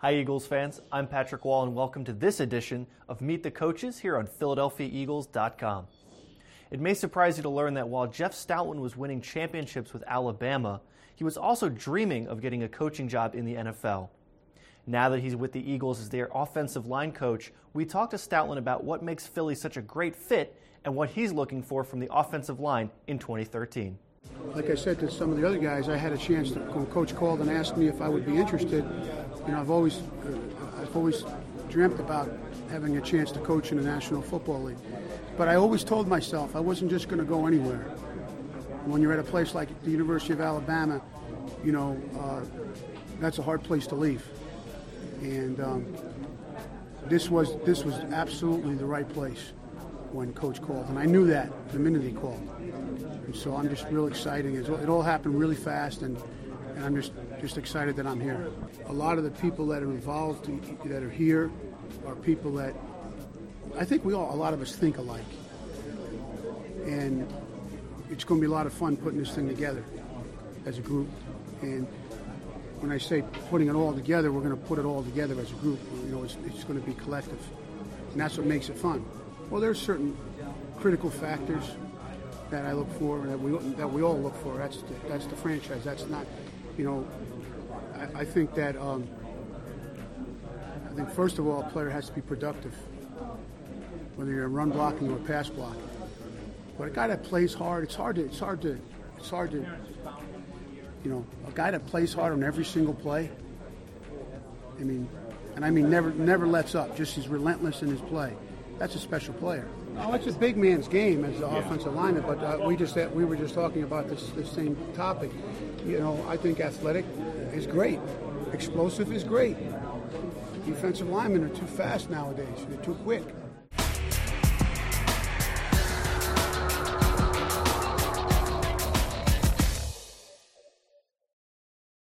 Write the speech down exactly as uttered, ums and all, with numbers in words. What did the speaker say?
Hi Eagles fans, I'm Patrick Wall and welcome to this edition of Meet the Coaches here on Philadelphia Eagles dot com. It may surprise you to learn that while Jeff Stoutland was winning championships with Alabama, he was also dreaming of getting a coaching job in the N F L. Now that he's with the Eagles as their offensive line coach, we talked to Stoutland about what makes Philly such a great fit and what he's looking for from the offensive line in twenty thirteen. Like I said to some of the other guys, I had a chance to, when Coach called and asked me if I would be interested, you know, I've always, uh, I've always dreamt about having a chance to coach in the National Football League. But I always told myself I wasn't just going to go anywhere. When you're at a place like the University of Alabama, you know, uh, that's a hard place to leave. And um, this was this was absolutely the right place when Coach called, and I knew that the minute he called. And so I'm just real excited. It all happened really fast, and, and I'm just, just excited that I'm here. A lot of the people that are involved, that are here, are people that I think we all, a lot of us think alike. And it's going to be a lot of fun putting this thing together as a group. And when I say putting it all together, we're going to put it all together as a group. You know, it's, it's going to be collective. And that's what makes it fun. Well, there's certain critical factors that I look for, that we that we all look for. That's the, that's the franchise. That's not, you know, I, I think that um, I think first of all, a player has to be productive, whether you're run blocking or pass blocking. But a guy that plays hard, it's hard to it's hard to it's hard to you know, a guy that plays hard on every single play. I mean, and I mean never never lets up. Just he's relentless in his play. That's a special player. Oh, it's a big man's game as the yeah. offensive lineman, but uh, we just we were just talking about this this same topic. You know, I think athletic is great, explosive is great. Defensive linemen are too fast nowadays. They're too quick.